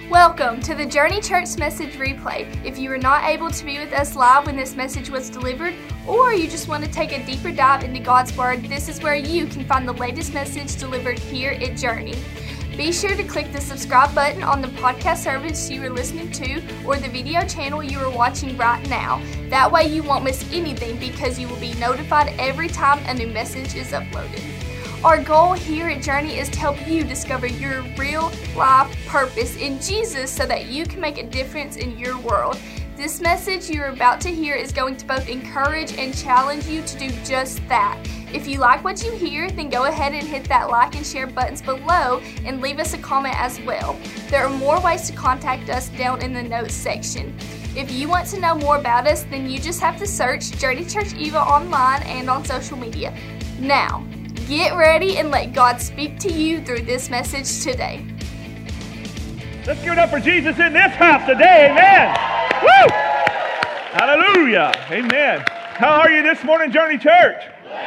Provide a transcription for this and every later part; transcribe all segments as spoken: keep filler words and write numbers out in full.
Welcome to the Journey Church Message Replay. If you were not able to be with us live when this message was delivered, or you just want to take a deeper dive into God's Word, this is where you can find the latest message delivered here at Journey. Be sure to click the subscribe button on the podcast service you are listening to or the video channel you are watching right now. That way you won't miss anything because you will be notified every time a new message is uploaded. Our goal here at Journey is to help you discover your real life purpose in Jesus so that you can make a difference in your world. This message you're about to hear is going to both encourage and challenge you to do just that. If you like what you hear, then go ahead and hit that like and share buttons below and leave us a comment as well. There are more ways to contact us down in the notes section. If you want to know more about us, then you just have to search Journey Church Eva online and on social media. Now, get ready and let God speak to you through this message today. Let's give it up for Jesus in this house today. Amen. Woo! Hallelujah. Amen. How are you this morning, Journey Church?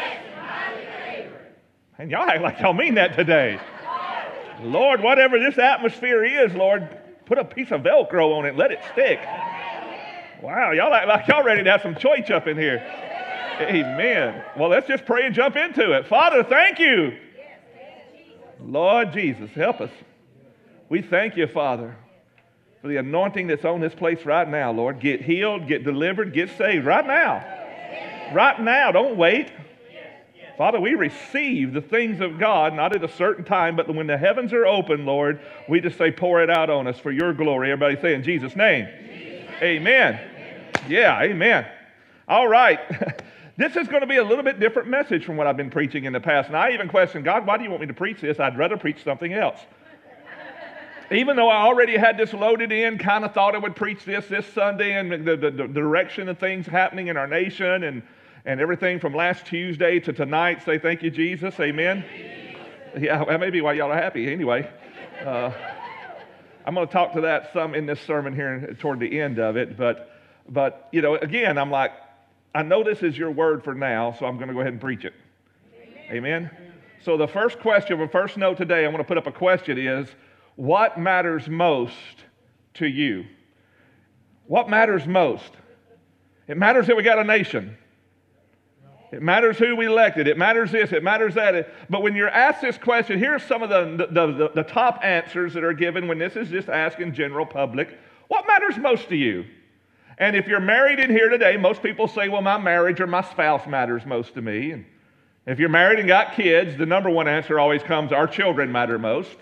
And y'all act like y'all mean that today. Lord, whatever this atmosphere is, Lord, put a piece of Velcro on it and let it stick. Wow, y'all act like y'all ready to have some church up in here. Amen. Well, let's just pray and jump into it. Father, thank you. Lord Jesus, help us. We thank you, Father, for the anointing that's on this place right now, Lord. Get healed, get delivered, get saved right now. Right now, don't wait. Father, we receive the things of God, not at a certain time, but when the heavens are open, Lord, we just say, pour it out on us for your glory. Everybody say in Jesus' name. Amen. Yeah, amen. All right. This is going to be a little bit different message from what I've been preaching in the past. And I even questioned, God, why do you want me to preach this? I'd rather preach something else. Even though I already had this loaded in, kind of thought I would preach this this Sunday and the, the, the direction of things happening in our nation and, and everything from last Tuesday to tonight. Say thank you, Jesus. Amen. Yeah, that may be why y'all are happy. Anyway, uh, I'm going to talk to that some in this sermon here toward the end of it. But, but you know, again, I'm like, I know this is your word for now, so I'm going to go ahead and preach it. Amen. Amen? So the first question, the first note today, I'm going to put up a question is, what matters most to you? What matters most? It matters that we got a nation. It matters who we elected. It matters this. It matters that. But when you're asked this question, here's some of the, the, the, the top answers that are given when this is just asked in general public. What matters most to you? And if you're married in here today, most people say, well, my marriage or my spouse matters most to me. And if you're married and got kids, the number one answer always comes, our children matter most.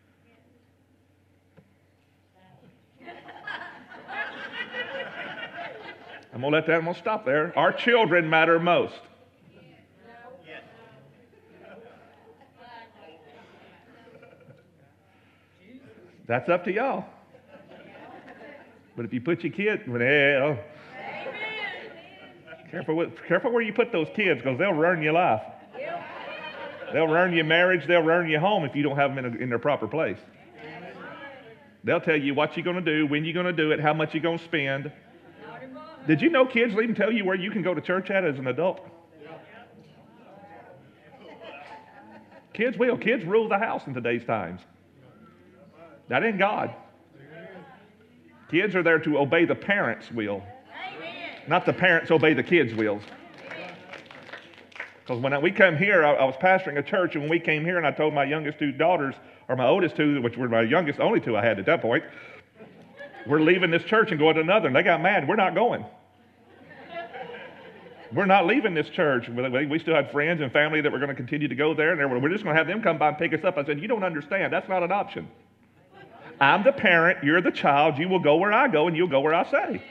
I'm going to let that, I'm going to stop there. Our children matter most. That's up to y'all. But if you put your kid, well, careful, with, careful where you put those kids because they'll ruin your life. They'll ruin your marriage. They'll ruin your home if you don't have them in, a, in their proper place. They'll tell you what you're going to do, when you're going to do it, how much you're going to spend. Did you know kids will even tell you where you can go to church at as an adult? Kids will. Kids rule the house in today's times. That ain't God. Kids are there to obey the parents' will, not the parents obey the kids' wills. Because when I, we come here, I, I was pastoring a church, and when we came here and I told my youngest two daughters, or my oldest two, which were my youngest, only two I had at that point, we're leaving this church and going to another. And they got mad. We're not going. We're not leaving this church. We still had friends and family that were going to continue to go there. And they were, we're just going to have them come by and pick us up. I said, you don't understand. That's not an option. I'm the parent. You're the child. You will go where I go and you'll go where I say.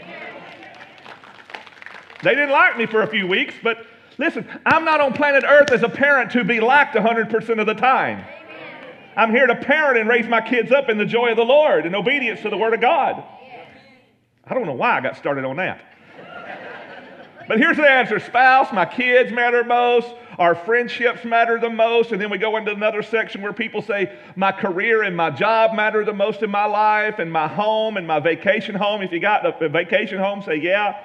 They didn't like me for a few weeks. But listen, I'm not on planet Earth as a parent to be liked one hundred percent of the time. I'm here to parent and raise my kids up in the joy of the Lord and obedience to the Word of God. I don't know why I got started on that. But here's the answer. Spouse, my kids matter most. Our friendships matter the most. And then we go into another section where people say, my career and my job matter the most in my life, and my home and my vacation home. If you got a vacation home, say, yeah.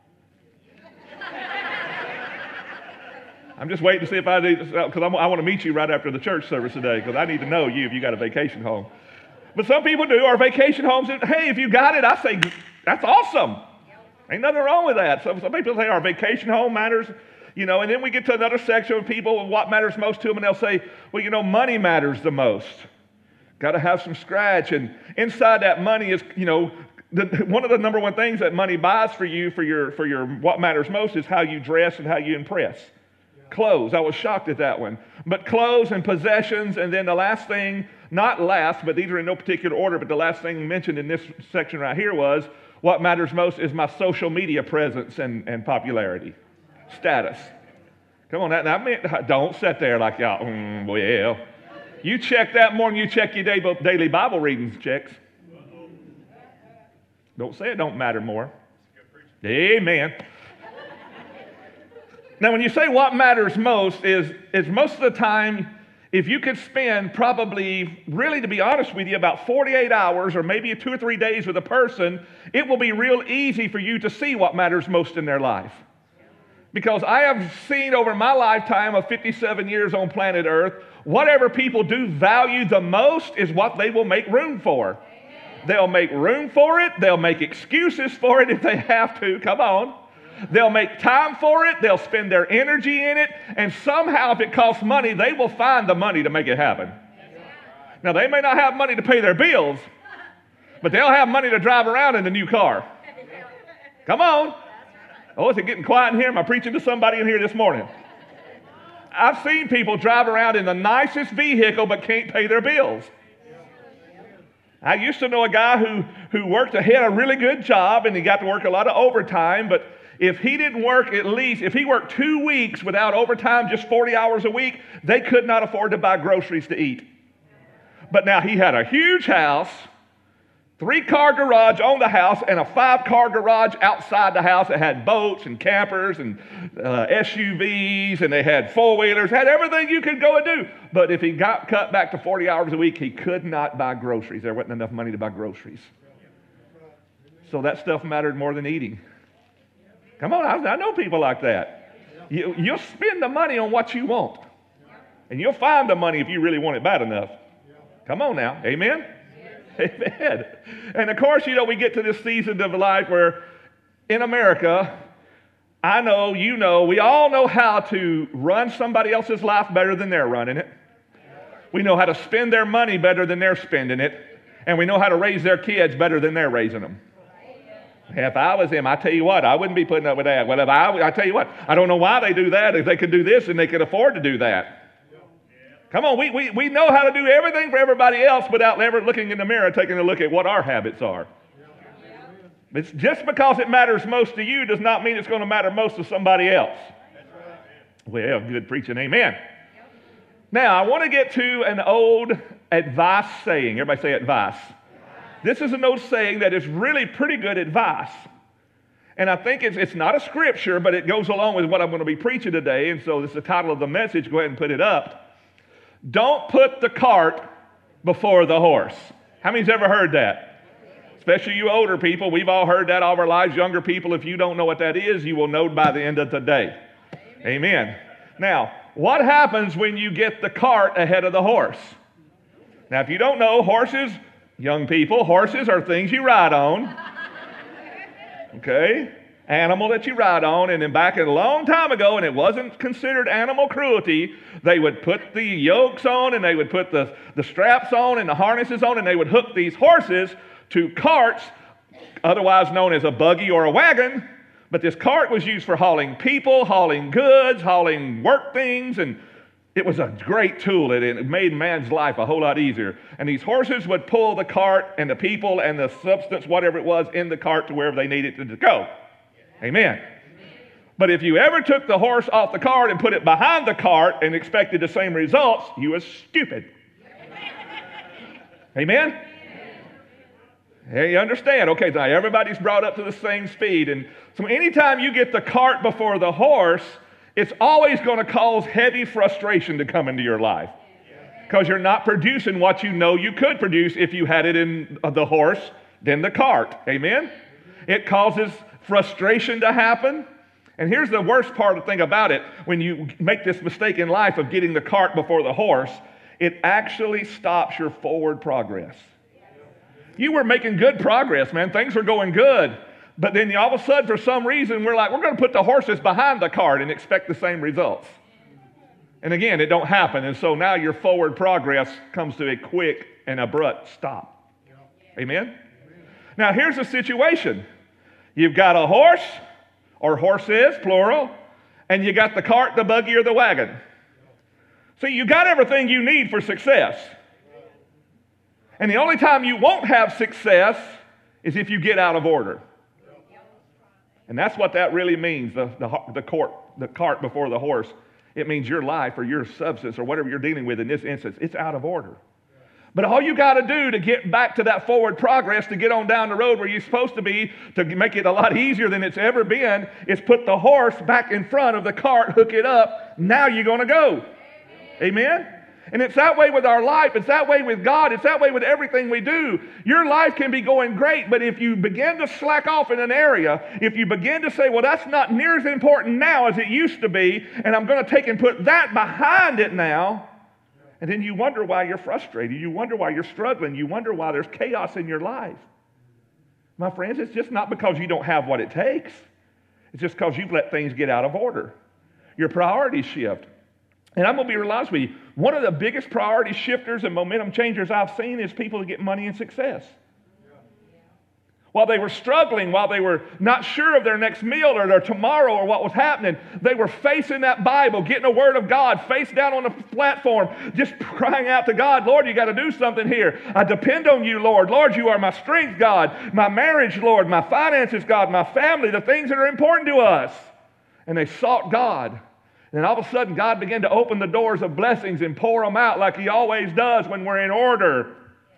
I'm just waiting to see if I need, because I want to meet you right after the church service today, because I need to know you if you got a vacation home. But some people do, or vacation homes. Hey, if you got it, I say, that's awesome. Ain't nothing wrong with that. Some, some people say our vacation home matters, you know, and then we get to another section of people, what matters most to them, and they'll say, well, you know, money matters the most. Got to have some scratch. And inside that money is, you know, the, one of the number one things that money buys for you, for your, for your what matters most, is how you dress and how you impress. Clothes. I was shocked at that one. But clothes and possessions, and then the last thing, not last, but these are in no particular order, but the last thing mentioned in this section right here was, what matters most is my social media presence and, and popularity, status. Come on, that, that mean, don't sit there like y'all, mm, well. You check that more than you check your daily Bible readings checks. Don't say it don't matter more. Amen. Now, when you say what matters most is, is most of the time, if you could spend probably, really to be honest with you, about forty-eight hours or maybe two or three days with a person, it will be real easy for you to see what matters most in their life. Because I have seen over my lifetime of fifty-seven years on planet Earth, whatever people do value the most is what they will make room for. They'll make room for it. They'll make excuses for it if they have to. Come on. They'll make time for it. They'll spend their energy in it. And somehow, if it costs money, they will find the money to make it happen. Now, they may not have money to pay their bills, but they'll have money to drive around in a new car. Come on. Oh, is it getting quiet in here? Am I preaching to somebody in here this morning? I've seen people drive around in the nicest vehicle but can't pay their bills. I used to know a guy who, who worked, he had a really good job and he got to work a lot of overtime, but if he didn't work at least, if he worked two weeks without overtime, just forty hours a week, they could not afford to buy groceries to eat. But now he had a huge house, three-car garage on the house, and a five-car garage outside the house that had boats and campers and uh, S U Vs, and they had four-wheelers, had everything you could go and do. But if he got cut back to forty hours a week, he could not buy groceries. There wasn't enough money to buy groceries. So that stuff mattered more than eating. Come on, I, I know people like that. You, you'll spend the money on what you want. And you'll find the money if you really want it bad enough. Come on now. Amen? Amen. And of course, you know, we get to this season of life where in America, I know, you know, we all know how to run somebody else's life better than they're running it. We know how to spend their money better than they're spending it. And we know how to raise their kids better than they're raising them. If I was him, I tell you what, I wouldn't be putting up with that. Well, if I, I tell you what, I don't know why they do that. If they could do this and they could afford to do that. Come on, we, we, we know how to do everything for everybody else without ever looking in the mirror, taking a look at what our habits are. It's just because it matters most to you does not mean it's going to matter most to somebody else. Well, good preaching, amen. Now, I want to get to an old advice saying. Everybody say advice. This is an old saying that is really pretty good advice. And I think it's, it's not a scripture, but it goes along with what I'm going to be preaching today. And so this is the title of the message. Go ahead and put it up. Don't put the cart before the horse. How many's ever heard that? Especially you older people. We've all heard that all our lives. Younger people, if you don't know what that is, you will know by the end of the day. Amen. Amen. Now, what happens when you get the cart ahead of the horse? Now, if you don't know, horses... Young people, horses are things you ride on. Okay? Animal that you ride on. And then back a long time ago, and it wasn't considered animal cruelty, they would put the yokes on and they would put the, the straps on and the harnesses on and they would hook these horses to carts, otherwise known as a buggy or a wagon. But this cart was used for hauling people, hauling goods, hauling work things, and it was a great tool. It, it made man's life a whole lot easier. And these horses would pull the cart and the people and the substance, whatever it was, in the cart to wherever they needed to go. Amen. Amen. But if you ever took the horse off the cart and put it behind the cart and expected the same results, you was stupid. Amen? Hey, you understand? Okay, now everybody's brought up to the same speed. And so anytime you get the cart before the horse, it's always going to cause heavy frustration to come into your life because you're not producing what you know you could produce if you had it in the horse than the cart. Amen? It causes frustration to happen. And here's the worst part of the thing about it. When you make this mistake in life of getting the cart before the horse, it actually stops your forward progress. You were making good progress, man. Things were going good. But then all of a sudden, for some reason, we're like, we're going to put the horses behind the cart and expect the same results. And again, it don't happen. And so now your forward progress comes to a quick and abrupt stop. Amen? Now, here's the situation. You've got a horse, or horses, plural, and you got the cart, the buggy, or the wagon. So you got everything you need for success. And the only time you won't have success is if you get out of order. And that's what that really means, the, the, the, court, the cart before the horse. It means your life or your substance or whatever you're dealing with in this instance, it's out of order. But all you got to do to get back to that forward progress, to get on down the road where you're supposed to be, to make it a lot easier than it's ever been, is put the horse back in front of the cart, hook it up. Now you're going to go. Amen? And it's that way with our life. It's that way with God. It's that way with everything we do. Your life can be going great, but if you begin to slack off in an area, if you begin to say, well, that's not near as important now as it used to be, and I'm going to take and put that behind it now, and then you wonder why you're frustrated. You wonder why you're struggling. You wonder why there's chaos in your life. My friends, it's just not because you don't have what it takes. It's just because you've let things get out of order. Your priorities shift. And I'm going to be real honest with you. One of the biggest priority shifters and momentum changers I've seen is people that get money and success. While they were struggling, while they were not sure of their next meal or their tomorrow or what was happening, they were facing that Bible, getting a word of God, face down on the platform, just crying out to God, Lord, you got to do something here. I depend on you, Lord. Lord, you are my strength, God, my marriage, Lord, my finances, God, my family, the things that are important to us. And they sought God. And all of a sudden, God began to open the doors of blessings and pour them out like he always does when we're in order.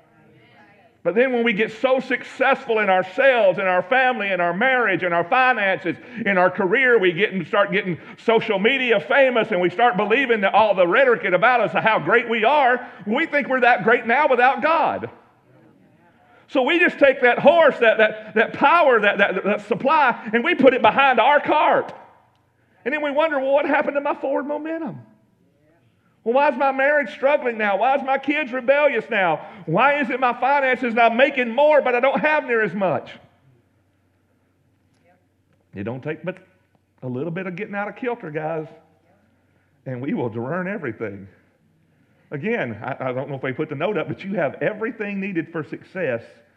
But then when we get so successful in ourselves, in our family, in our marriage, in our finances, in our career, we get and start getting social media famous, and we start believing that all the rhetoric about us, how great we are, we think we're that great now without God. So we just take that horse, that, that, that power, that, that, that supply, and we put it behind our cart. And then we wonder, well, what happened to my forward momentum? Well, why is my marriage struggling now? Why is my kids rebellious now? Why is it my finances now making more, but I don't have near as much? Yep. It don't take but a little bit of getting out of kilter, guys, and we will learn everything. Again, I, I don't know if they put the note up, but you have everything needed for success,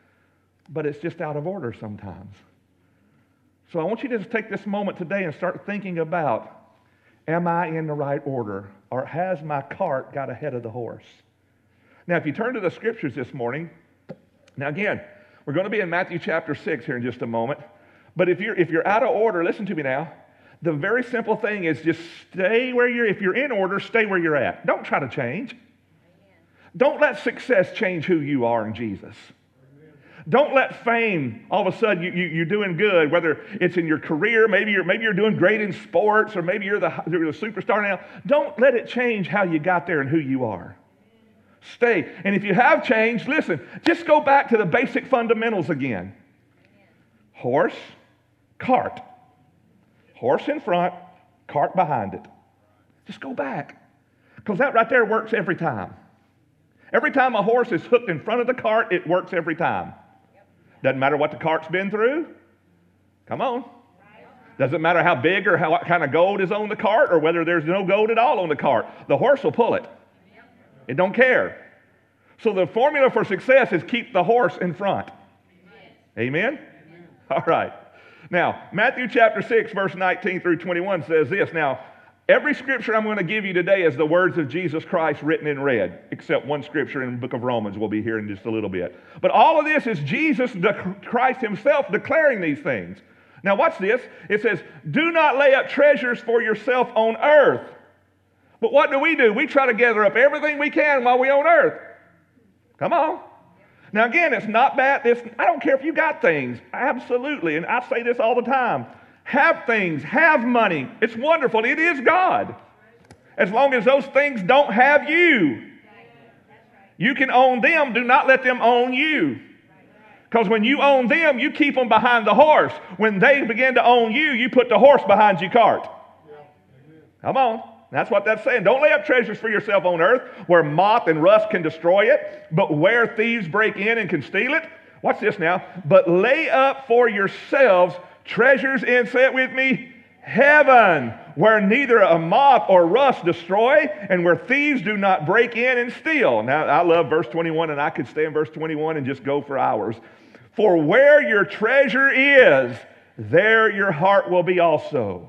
but it's just out of order sometimes. So I want you to just take this moment today and start thinking about, am I in the right order? Or has my cart got ahead of the horse? Now, if you turn to the scriptures this morning, now again, we're going to be in Matthew chapter six here in just a moment. But if you're if you're out of order, listen to me now. The very simple thing is just stay where you're, if you're in order, stay where you're at. Don't try to change. Amen. Don't let success change who you are in Jesus. Don't let fame, all of a sudden you, you, you're doing good, whether it's in your career, maybe you're, maybe you're doing great in sports, or maybe you're the, you're the superstar now. Don't let it change how you got there and who you are. Stay. And if you have changed, listen, just go back to the basic fundamentals again. Horse, cart. Horse in front, cart behind it. Just go back. Because that right there works every time. Every time a horse is hooked in front of the cart, it works every time. Doesn't matter what the cart's been through. Come on. Doesn't matter how big or how, what kind of gold is on the cart or whether there's no gold at all on the cart. The horse will pull it. It don't care. So the formula for success is keep the horse in front. Amen? Amen? All right. Now, Matthew chapter six, verse nineteen through twenty-one says this. Now, every scripture I'm going to give you today is the words of Jesus Christ written in red, except one scripture in the book of Romans we'll be here in just a little bit. But all of this is Jesus Christ himself declaring these things. Now watch this. It says, do not lay up treasures for yourself on earth. But what do we do? We try to gather up everything we can while we're on earth. Come on. Now again, it's not bad. This, I don't care if you got things. Absolutely. And I say this all the time. Have things, have money. It's wonderful. It is God. As long as those things don't have you. You can own them. Do not let them own you. Because when you own them, you keep them behind the horse. When they begin to own you, you put the horse behind your cart. Come on. That's what that's saying. Don't lay up treasures for yourself on earth where moth and rust can destroy it, but where thieves break in and can steal it. Watch this now. But lay up for yourselves treasures in, say it with me, heaven, where neither a moth or rust destroy, and where thieves do not break in and steal. Now, I love verse twenty-one, and I could stay in verse twenty-one and just go for hours. For where your treasure is, there your heart will be also.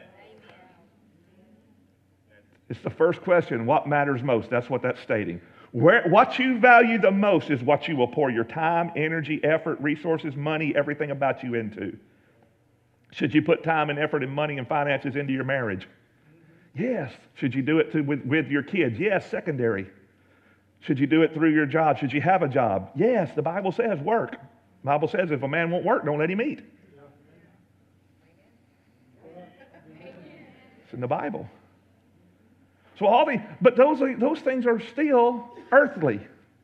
It's the first question, what matters most? That's what that's stating. Where, what you value the most is what you will pour your time, energy, effort, resources, money, everything about you into. Should you put time and effort and money and finances into your marriage? Yes. Should you do it to, with, with your kids? Yes, secondary. Should you do it through your job? Should you have a job? Yes, the Bible says work. The Bible says if a man won't work, don't let him eat. It's in the Bible. So all the, but those, those things are still earthly.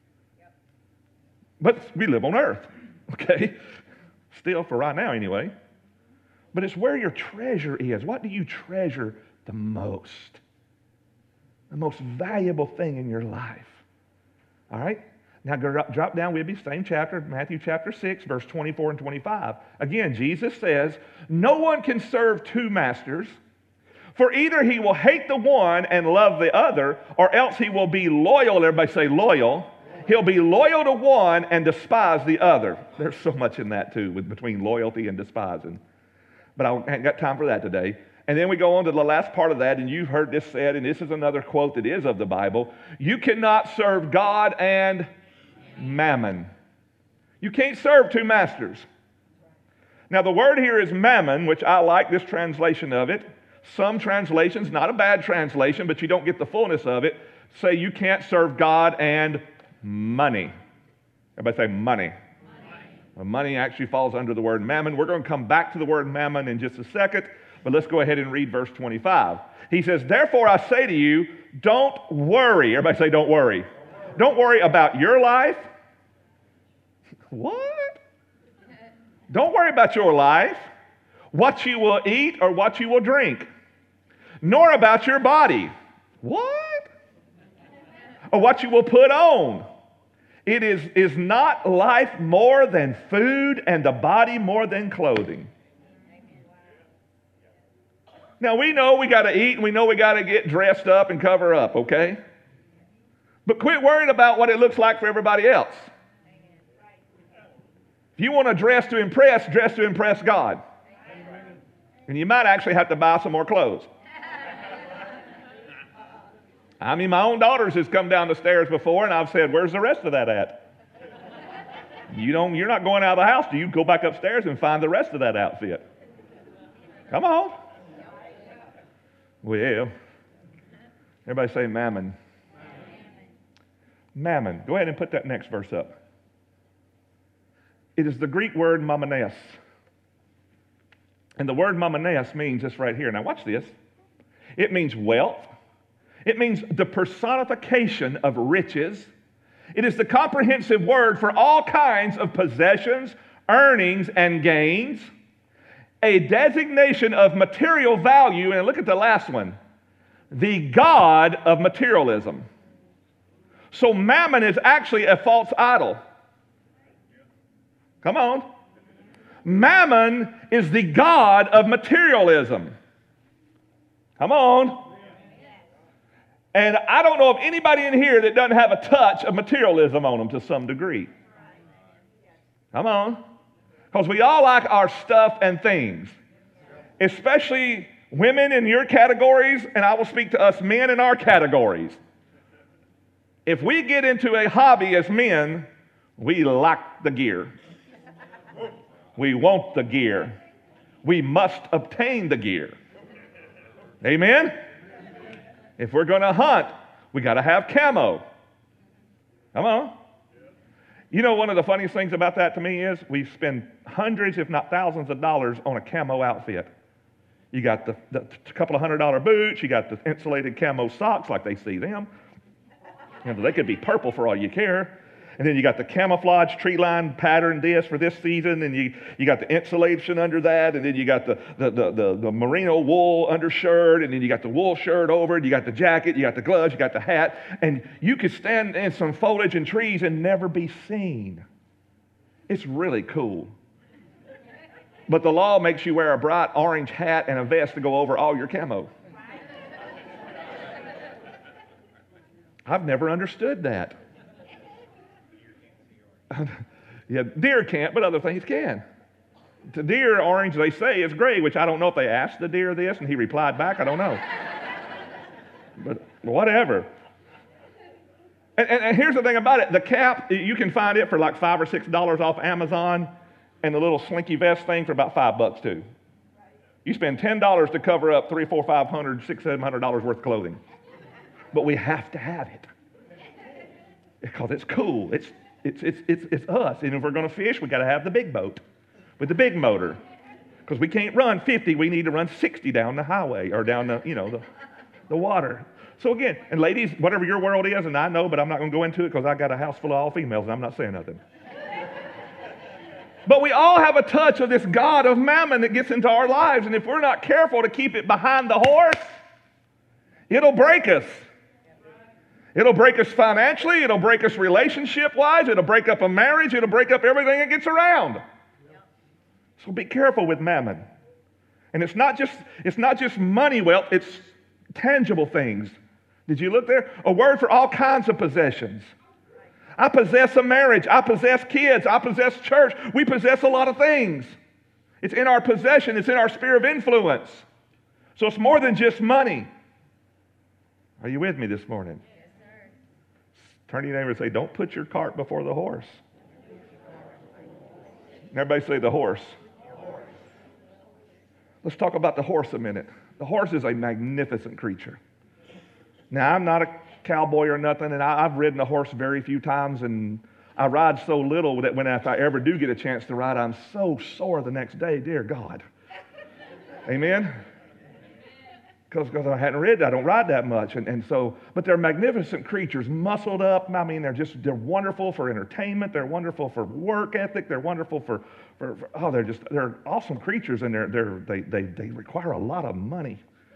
But we live on earth, okay? Still, for right now anyway. But it's where your treasure is. What do you treasure the most? The most valuable thing in your life. All right? Now go, drop down with me, same chapter, Matthew chapter six, verse twenty-four and twenty-five. Again, Jesus says, no one can serve two masters, for either he will hate the one and love the other, or else he will be loyal. Everybody say loyal. He'll be loyal to one and despise the other. There's so much in that too, with between loyalty and despising. But I haven't got time for that today. And then we go on to the last part of that, and you've heard this said, and this is another quote that is of the Bible. You cannot serve God and mammon. You can't serve two masters. Now the word here is mammon, which I like this translation of it. Some translations, not a bad translation, but you don't get the fullness of it, say you can't serve God and money. Everybody say money. Well, money actually falls under the word mammon. We're going to come back to the word mammon in just a second, but let's go ahead and read verse twenty-five. He says, therefore I say to you, don't worry. Everybody say don't worry. Don't worry about your life. What? Don't worry about your life, what you will eat or what you will drink, nor about your body. What? Or what you will put on. It is, is not life more than food and the body more than clothing. Now we know we got to eat and we know we got to get dressed up and cover up, okay? But quit worrying about what it looks like for everybody else. If you want to dress to impress, dress to impress God. And you might actually have to buy some more clothes. I mean, my own daughters has come down the stairs before, and I've said, where's the rest of that at? You don't, you're not going out of the house. Do you go back upstairs and find the rest of that outfit? Come on. Well, everybody say mammon. Mammon. Go ahead and put that next verse up. It is the Greek word mammones. And the word mammones means this right here. Now watch this. It means wealth. It means the personification of riches. It is the comprehensive word for all kinds of possessions, earnings, and gains. A designation of material value. And look at the last one. The god of materialism. So mammon is actually a false idol. Come on. Mammon is the god of materialism. Come on. And I don't know of anybody in here that doesn't have a touch of materialism on them to some degree. Come on. Because we all like our stuff and things. Especially women in your categories, and I will speak to us men in our categories. If we get into a hobby as men, we like the gear. We want the gear. We must obtain the gear. Amen? If we're going to hunt, we got to have camo. Come on. You know, one of the funniest things about that to me is we spend hundreds, if not thousands of dollars on a camo outfit. You got the, the couple of hundred dollar boots. You got the insulated camo socks like they see them. You know, they could be purple for all you care. And then you got the camouflage tree line pattern this for this season, and you, you got the insulation under that, and then you got the, the, the, the, the merino wool undershirt, and then you got the wool shirt over it, you got the jacket, you got the gloves, you got the hat, and you could stand in some foliage and trees and never be seen. It's really cool. But the law makes you wear a bright orange hat and a vest to go over all your camo. I've never understood that. Yeah, deer can't, but other things can. The deer orange, they say, is gray, which I don't know if they asked the deer this and he replied back. I don't know. But whatever. And, and, and here's the thing about it. The cap, you can find it for like five or six dollars off Amazon, and the little slinky vest thing for about five bucks too. You spend ten dollars to cover up three, four, five hundred, six, seven hundred dollars worth of clothing. But we have to have it. Because it's cool. It's it's it's it's, it's us. And if we're going to fish, we got to have the big boat with the big motor. Because we can't run fifty, we need to run sixty down the highway or down the, you know, the, the water. So again, and ladies, whatever your world is, and I know, but I'm not going to go into it because I got a house full of all females and I'm not saying nothing. But we all have a touch of this god of mammon that gets into our lives, and if we're not careful to keep it behind the horse, it'll break us. It'll break us financially, it'll break us relationship-wise, it'll break up a marriage, it'll break up everything that gets around. So be careful with mammon. And it's not just it's not just money wealth, it's tangible things. Did you look there? A word for all kinds of possessions. I possess a marriage. I possess kids. I possess church. We possess a lot of things. It's in our possession. It's in our sphere of influence. So it's more than just money. Are you with me this morning? Yes, sir. Turn to your neighbor and say, don't put your cart before the horse. Everybody say the horse. Let's talk about the horse a minute. The horse is a magnificent creature. Now, I'm not a cowboy or nothing, and I, I've ridden a horse very few times, and I ride so little that when if I ever do get a chance to ride, I'm so sore the next day, dear God. Amen? Because I hadn't ridden, I don't ride that much, and, and so, but they're magnificent creatures, muscled up. I mean, they're just, they're wonderful for entertainment, they're wonderful for work ethic, they're wonderful for, for, for oh, they're just, they're awesome creatures, and they're, they're, they, they, they require a lot of money.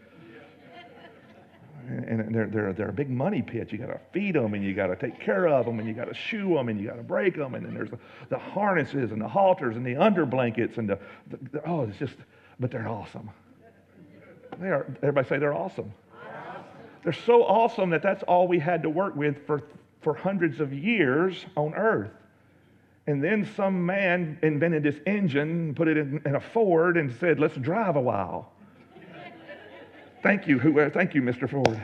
And they're, they're, they're a big money pit. You got to feed them, and you got to take care of them, and you got to shoe them, and you got to break them, and then there's the, the harnesses and the halters and the under blankets and the, the, the oh, it's just, but they're awesome. They are. Everybody say they're awesome. Awesome. They're so awesome that that's all we had to work with for for hundreds of years on Earth. And then some man invented this engine, put it in, in a Ford, and said, "Let's drive a while." Thank you, who, thank you, Mister Ford.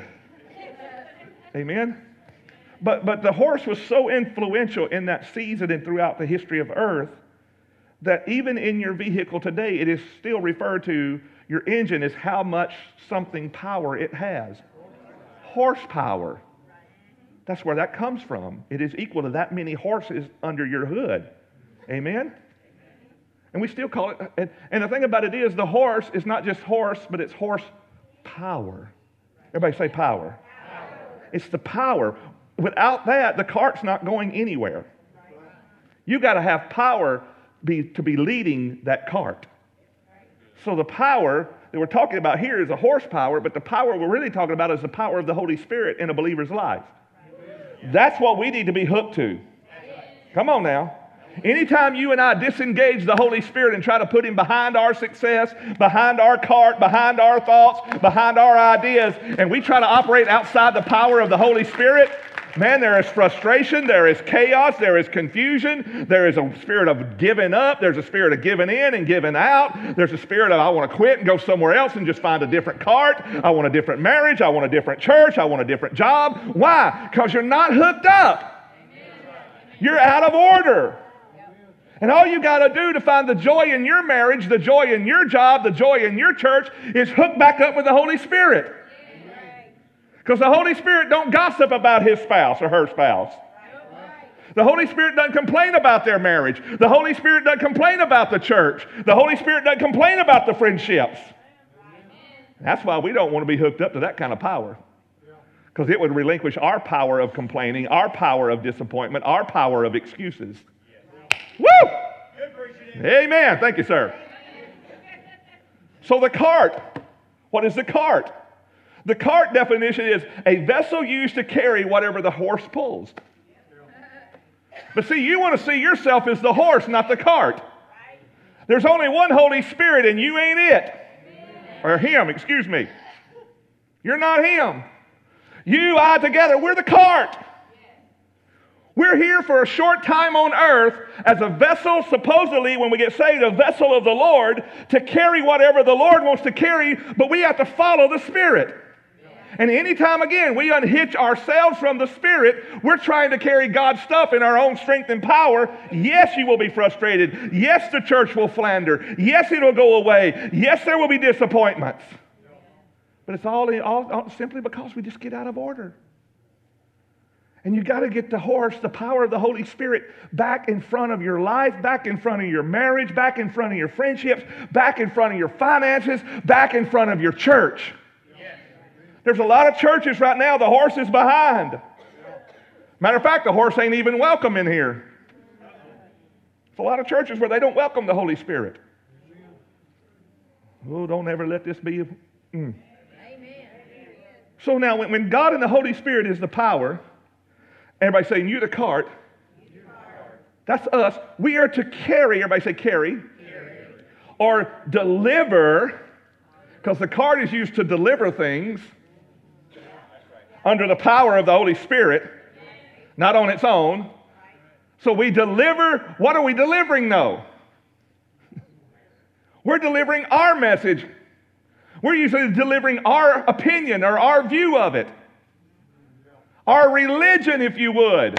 Amen? But, but the horse was so influential in that season and throughout the history of earth that even in your vehicle today, it is still referred to, your engine is how much something power it has. Horsepower. That's where that comes from. It is equal to that many horses under your hood. Amen? And we still call it, and, and the thing about it is the horse is not just horse, but it's horse power. Everybody say power. Power. It's the power. Without that, the cart's not going anywhere. You got to have power be, to be leading that cart. So the power that we're talking about here is a horsepower, but the power we're really talking about is the power of the Holy Spirit in a believer's life. That's what we need to be hooked to. Come on now. Anytime you and I disengage the Holy Spirit and try to put Him behind our success, behind our cart, behind our thoughts, behind our ideas, and we try to operate outside the power of the Holy Spirit, man, there is frustration, there is chaos, there is confusion, there is a spirit of giving up, there's a spirit of giving in and giving out, there's a spirit of I want to quit and go somewhere else and just find a different cart, I want a different marriage, I want a different church, I want a different job. Why? Because you're not hooked up. You're out of order. And all you got to do to find the joy in your marriage, the joy in your job, the joy in your church is hook back up with the Holy Spirit. Because the Holy Spirit don't gossip about his spouse or her spouse. The Holy Spirit doesn't complain about their marriage. The Holy Spirit doesn't complain about the church. The Holy Spirit doesn't complain about the friendships. That's why we don't want to be hooked up to that kind of power. Because it would relinquish our power of complaining, our power of disappointment, our power of excuses. Woo! Amen. Thank you, sir. So the cart. What is the cart? The cart definition is a vessel used to carry whatever the horse pulls. But see, you want to see yourself as the horse, not the cart. There's only one Holy Spirit, and you ain't it. Or him, excuse me. You're not him. You, I, together, we're the cart. We're here for a short time on earth as a vessel, supposedly, when we get saved, a vessel of the Lord, to carry whatever the Lord wants to carry, but we have to follow the Spirit. And anytime, again, we unhitch ourselves from the Spirit, we're trying to carry God's stuff in our own strength and power. Yes, you will be frustrated. Yes, the church will flounder. Yes, it'll go away. Yes, there will be disappointments. But it's all, all, all simply because we just get out of order. And you got to get the horse, the power of the Holy Spirit, back in front of your life, back in front of your marriage, back in front of your friendships, back in front of your finances, back in front of your church. Yes. There's a lot of churches right now, the horse is behind. Matter of fact, the horse ain't even welcome in here. There's a lot of churches where they don't welcome the Holy Spirit. Oh, don't ever let this be. Mm. So now, when, when God and the Holy Spirit is the power, everybody saying, you the cart. That's us. We are to carry, everybody say carry. Carry. Or deliver, because the cart is used to deliver things under the power of the Holy Spirit, not on its own. So we deliver, what are we delivering though? We're delivering our message. We're usually delivering our opinion or our view of it. Our religion, if you would.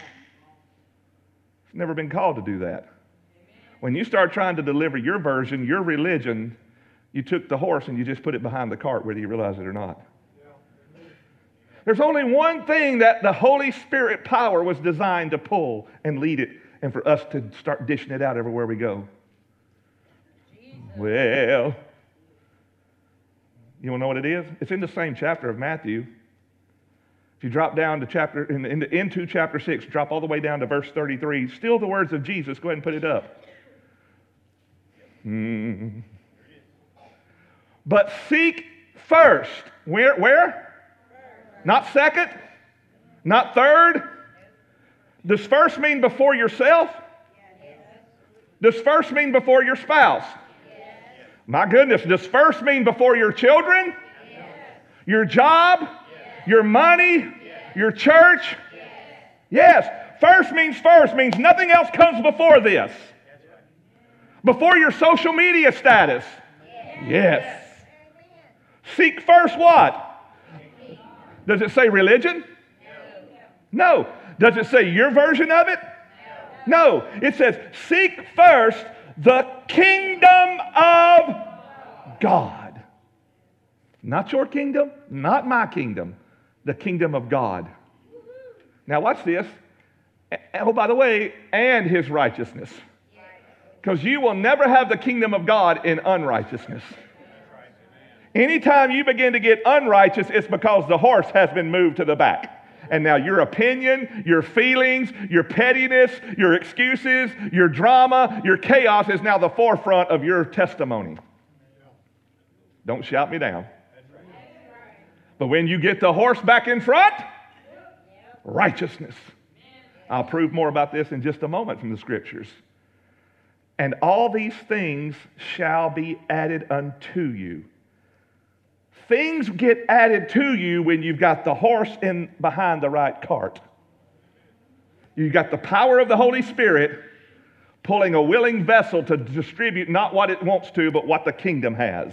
It's never been called to do that. When you start trying to deliver your version, your religion, you took the horse and you just put it behind the cart, whether you realize it or not. There's only one thing that the Holy Spirit power was designed to pull and lead it, and for us to start dishing it out everywhere we go. Jesus. Well, you want to know what it is? It's in the same chapter of Matthew. If you drop down to chapter, in, in, into chapter six, drop all the way down to verse thirty-three, still the words of Jesus. Go ahead and put it up. Hmm. But seek first. Where? Where? Not second? Not third? Does first mean before yourself? Does first mean before your spouse? My goodness, does first mean before your children? Your job? Your money? Your church? Yes. First means first, means nothing else comes before this. Before your social media status. Yes. Seek first what? Does it say religion? No. Does it say your version of it? No. It says seek first the kingdom of God. Not your kingdom, not my kingdom. The kingdom of God. Now watch this. Oh, by the way, and his righteousness. Because you will never have the kingdom of God in unrighteousness. Anytime you begin to get unrighteous, it's because the horse has been moved to the back. And now your opinion, your feelings, your pettiness, your excuses, your drama, your chaos is now the forefront of your testimony. Don't shout me down. But when you get the horse back in front, righteousness. I'll prove more about this in just a moment from the scriptures. And all these things shall be added unto you. Things get added to you when you've got the horse in behind the right cart. You've got the power of the Holy Spirit pulling a willing vessel to distribute not what it wants to, but what the kingdom has.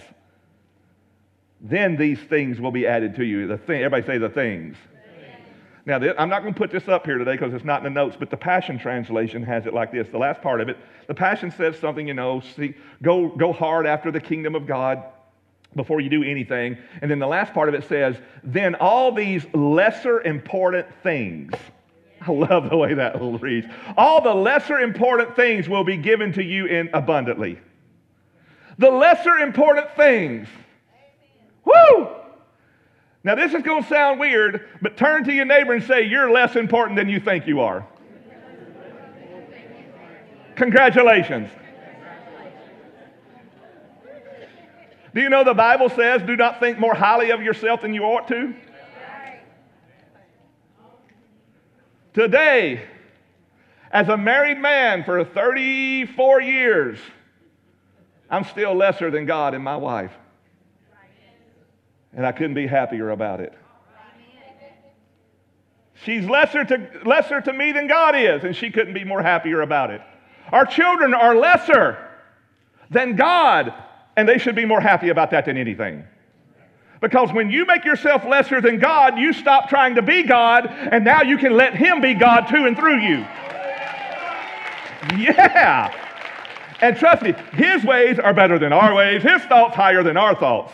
Then these things will be added to you. The thing, everybody say the things. Now, I'm not going to put this up here today because it's not in the notes, but the Passion Translation has it like this. The last part of it, the Passion says something, you know, see, go, go hard after the kingdom of God before you do anything. And then the last part of it says, then all these lesser important things. I love the way that reads. All the lesser important things will be given to you in abundantly. The lesser important things. Woo! Now this is going to sound weird, but turn to your neighbor and say, you're less important than you think you are. Congratulations. Do you know the Bible says, do not think more highly of yourself than you ought to? Today, As a married man for thirty-four years, I'm still lesser than God and my wife. And I couldn't be happier about it. She's lesser to, lesser to me than God is, and she couldn't be more happier about it. Our children are lesser than God, and they should be more happy about that than anything. Because when you make yourself lesser than God, you stop trying to be God, and now you can let Him be God to and through you. Yeah. And trust me, His ways are better than our ways. His thoughts higher than our thoughts.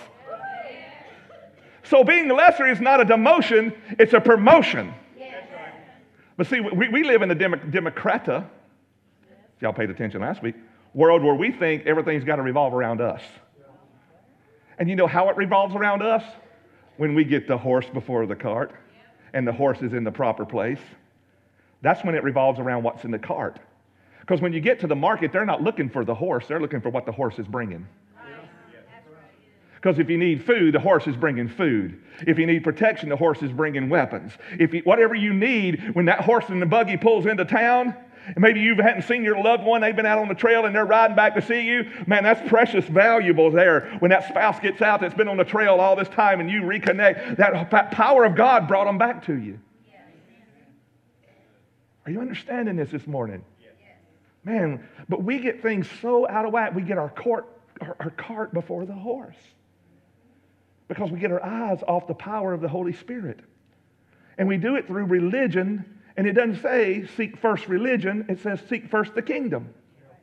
So being lesser is not a demotion, it's a promotion. But see, we, we live in the Demo- Democrata, y'all paid attention last week, world where we think everything's got to revolve around us. And you know how it revolves around us? When we get the horse before the cart and the horse is in the proper place. That's when it revolves around what's in the cart. Because when you get to the market, they're not looking for the horse, they're looking for what the horse is bringing. Because if you need food, the horse is bringing food. If you need protection, the horse is bringing weapons. If you, whatever you need, when that horse in the buggy pulls into town, and maybe you hadn't seen your loved one, they've been out on the trail and they're riding back to see you, man, that's precious valuable there. When that spouse gets out that's been on the trail all this time and you reconnect, that power of God brought them back to you. Are you understanding this this morning? Man, but we get things so out of whack, we get our, court, our, our cart before the horse. Because we get our eyes off the power of the Holy Spirit. And we do it through religion, and it doesn't say seek first religion, it says seek first the kingdom.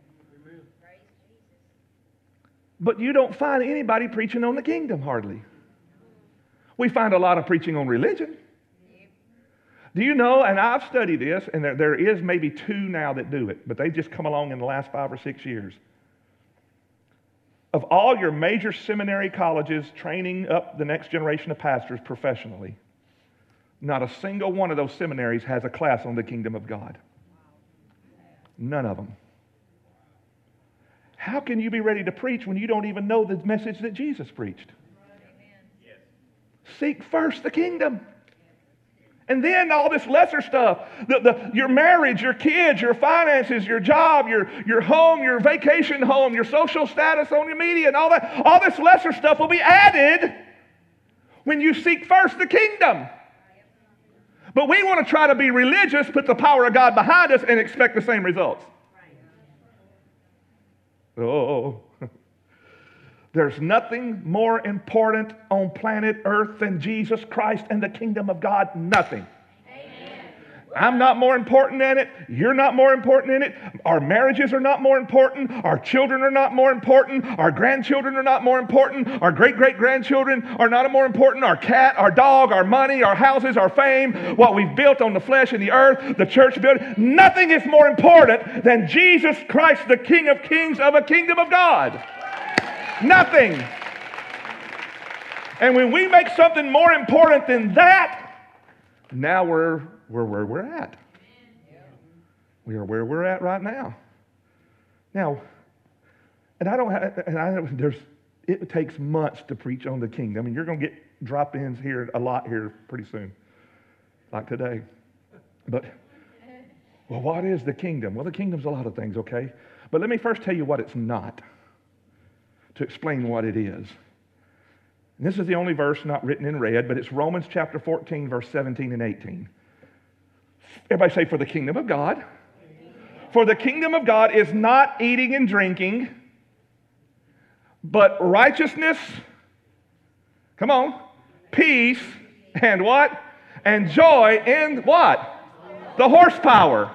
But you don't find anybody preaching on the kingdom hardly. We find a lot of preaching on religion. Do you know, and I've studied this, and there, there is maybe two now that do it, but they've just come along in the last five or six years. Of all your major seminary colleges training up the next generation of pastors professionally, not a single one of those seminaries has a class on the kingdom of God. None of them. How can you be ready to preach when you don't even know the message that Jesus preached? Seek first the kingdom. And then all this lesser stuff, the, the, your marriage, your kids, your finances, your job, your, your home, your vacation home, your social status on your media, and all that, all this lesser stuff will be added when you seek first the kingdom. But we want to try to be religious, put the power of God behind us, and expect the same results. Oh, there's nothing more important on planet Earth than Jesus Christ and the kingdom of God. Nothing. Amen. I'm not more important in it. You're not more important in it. Our marriages are not more important. Our children are not more important. Our grandchildren are not more important. Our great-great-grandchildren are not more important. Our cat, our dog, our money, our houses, our fame, what we've built on the flesh and the earth, the church building. Nothing is more important than Jesus Christ, the King of Kings of a kingdom of God. Nothing. And when we make something more important than that, now we're, we're where we're at. We are where we're at right now. Now, and I don't have, and I there's, it takes months to preach on the kingdom. I mean, you're going to get drop-ins here a lot here pretty soon, like today. But, well, what is the kingdom? Well, the kingdom's a lot of things, okay? But let me first tell you what it's not, to explain what it is. And this is the only verse not written in red, but it's Romans chapter fourteen, verse seventeen and eighteen. Everybody say, for the kingdom of God. For the kingdom of God is not eating and drinking, but righteousness, come on, peace, and what? And joy in what? The horsepower.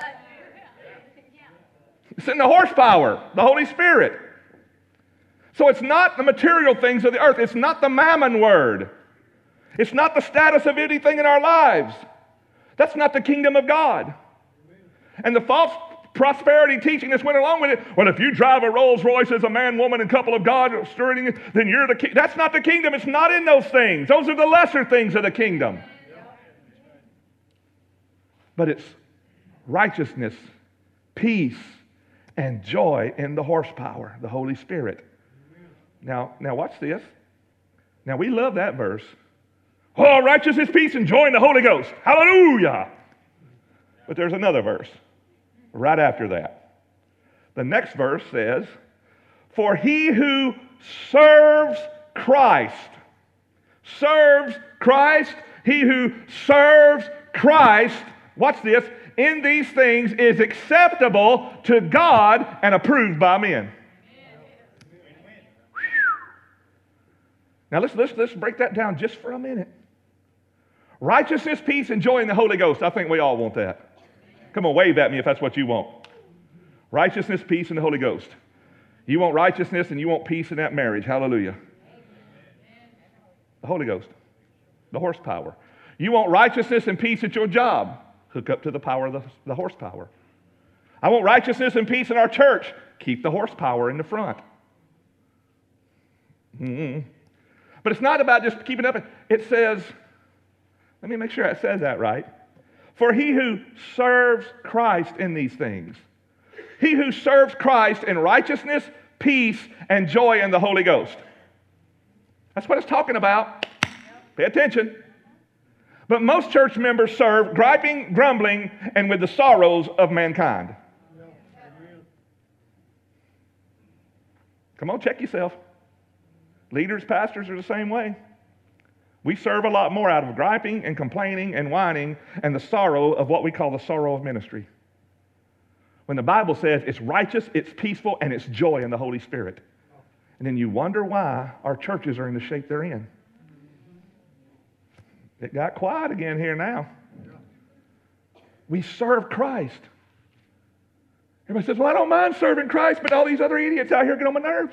It's in the horsepower, the Holy Spirit. So it's not the material things of the earth. It's not the mammon word. It's not the status of anything in our lives. That's not the kingdom of God. And the false prosperity teaching that's went along with it, well, if you drive a Rolls Royce as a man, woman, and couple of God stirring, then you're the king. That's not the kingdom. It's not in those things. Those are the lesser things of the kingdom. But it's righteousness, peace, and joy in the horsepower, the Holy Spirit. Now, now watch this. Now, we love that verse. Oh, righteousness, peace, and joy in the Holy Ghost. Hallelujah. But there's another verse. right after that. The next verse says, for he who serves Christ, serves Christ, he who serves Christ, watch this, in these things is acceptable to God and approved by men. Now let's, let's, let's break that down just for a minute. Righteousness, peace, and joy in the Holy Ghost. I think we all want that. Come on, wave at me if that's what you want. Righteousness, peace, and the Holy Ghost. You want righteousness and you want peace in that marriage. Hallelujah. The Holy Ghost. The horsepower. You want righteousness and peace at your job. Hook up to the power of the, the horsepower. I want righteousness and peace in our church. Keep the horsepower in the front. Mm-hmm. But it's not about just keeping up. It says, let me make sure it says that right. For he who serves Christ in these things. He who serves Christ in righteousness, peace, and joy in the Holy Ghost. That's what it's talking about. Pay attention. But most church members serve griping, grumbling, and with the sorrows of mankind. Come on, check yourself. Leaders, pastors are the same way. We serve a lot more out of griping and complaining and whining and the sorrow of what we call the sorrow of ministry. When the Bible says it's righteous, it's peaceful, and it's joy in the Holy Spirit. And then you wonder why our churches are in the shape they're in. It got quiet again here now. We serve Christ. Everybody says, well, I don't mind serving Christ, but all these other idiots out here get on my nerves.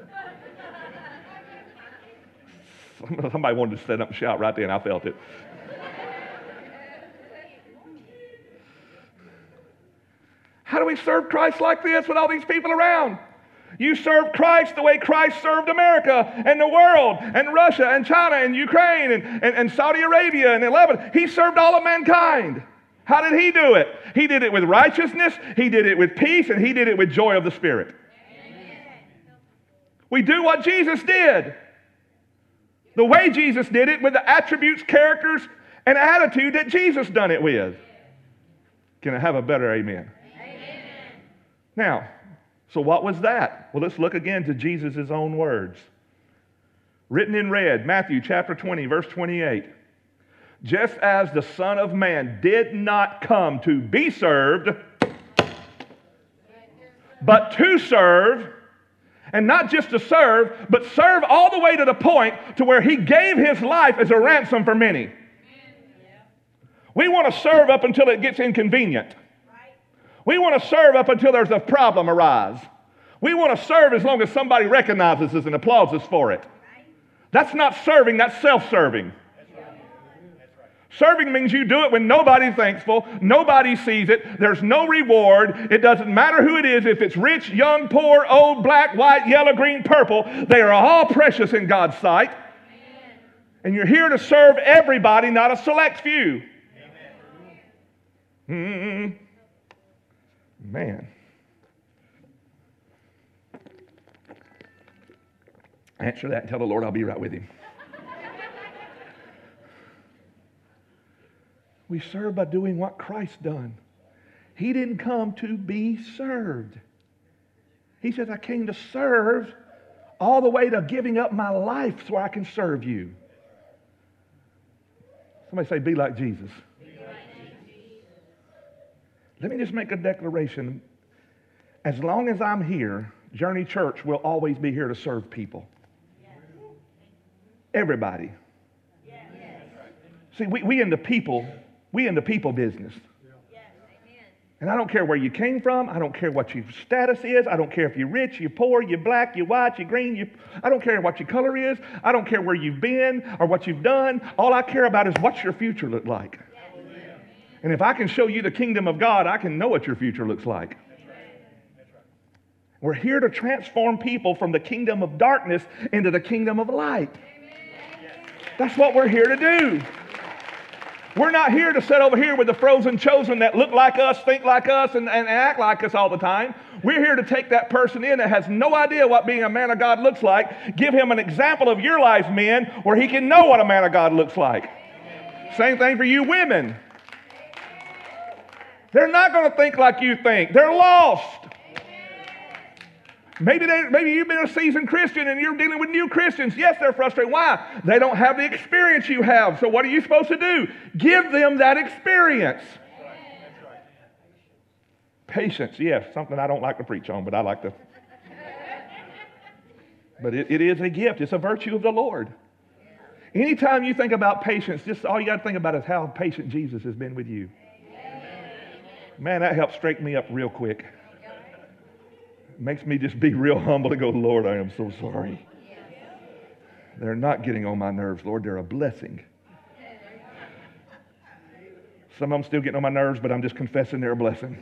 Somebody wanted to stand up and shout right there, and I felt it. How do we serve Christ like this with all these people around? You serve Christ the way Christ served America and the world and Russia and China and Ukraine and, and, and Saudi Arabia and Lebanon. He served all of mankind. How did he do it? He did it with righteousness, he did it with peace, and he did it with joy of the Spirit. Amen. We do what Jesus did. The way Jesus did it, with the attributes, characters, and attitude that Jesus done it with. Can I have a better amen? Amen. Now, so what was that? Well, let's look again to Jesus' own words. Written in red, Matthew chapter twenty, verse twenty-eight. Just as the Son of Man did not come to be served, but to serve, and not just to serve, but serve all the way to the point to where he gave his life as a ransom for many. We want to serve up until it gets inconvenient. We want to serve up until there's a problem arise. We want to serve as long as somebody recognizes us and applauds us for it. That's not serving, that's self-serving. Serving means you do it when nobody's thankful, nobody sees it, there's no reward. It doesn't matter who it is, if it's rich, young, poor, old, black, white, yellow, green, purple, they are all precious in God's sight. Amen. And you're here to serve everybody, not a select few. Mm-hmm. Man. Answer that and tell the Lord I'll be right with him. We serve by doing what Christ done. He didn't come to be served. He said, I came to serve all the way to giving up my life so I can serve you. Somebody say, be like Jesus. Be like Jesus. Let me just make a declaration. As long as I'm here, Journey Church will always be here to serve people. Yes. Everybody. Yes. See, we, we in the people... We in the people business. Yes, amen. And I don't care where you came from. I don't care what your status is. I don't care if you're rich, you're poor, you're black, you're white, you're green. You're, I don't care what your color is. I don't care where you've been or what you've done. All I care about is what's your future look like. Yes. And if I can show you the kingdom of God, I can know what your future looks like. That's right. That's right. We're here to transform people from the kingdom of darkness into the kingdom of light. Amen. That's what we're here to do. We're not here to sit over here with the frozen chosen that look like us, think like us, and, and act like us all the time. We're here to take that person in that has no idea what being a man of God looks like, give him an example of your life, men, where he can know what a man of God looks like. Same thing for you women. They're not going to think like you think. They're lost. Maybe, they, maybe you've been a seasoned Christian and you're dealing with new Christians. Yes, they're frustrated. Why? They don't have the experience you have. So what are you supposed to do? Give them that experience. Patience, yes, something I don't like to preach on, but I like to. But it, it is a gift. It's a virtue of the Lord. Anytime you think about patience, just all you got to think about is how patient Jesus has been with you. Man, that helps straighten me up real quick. Makes me just be real humble to go, Lord, I am so sorry. They're not getting on my nerves, Lord. They're a blessing. Some of them still getting on my nerves, but I'm just confessing they're a blessing.